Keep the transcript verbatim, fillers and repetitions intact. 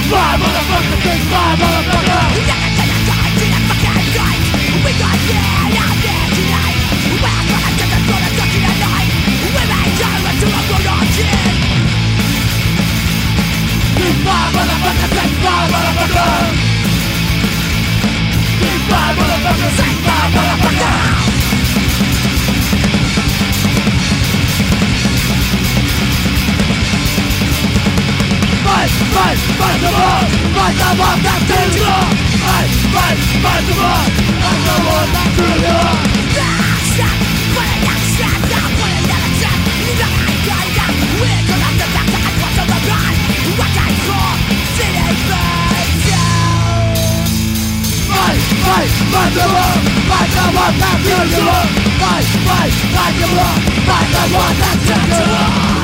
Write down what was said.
fly, motherfucker, big fly, motherfucker. You're not gonna die to the fucking night. We got there out there tonight. We're gonna get the throat of ducky tonight. We made time to a road on shit. Big fly, motherfucker, big fly, motherfucker. Big fly, motherfucker, big fly, motherfucker. Fight, fight, fight the war, fight the war that kills you. Fight, fight, fight the war, fight the war that kills you. Stop, put it down, stop, stop, put it down, stop. You got it, got it, got it. We're gonna have to back the head, what's on the run? What I call city down. Fight, fight, fight the war, fight the war that kills you. Fight, fight, fight the war, fight the war that kills you.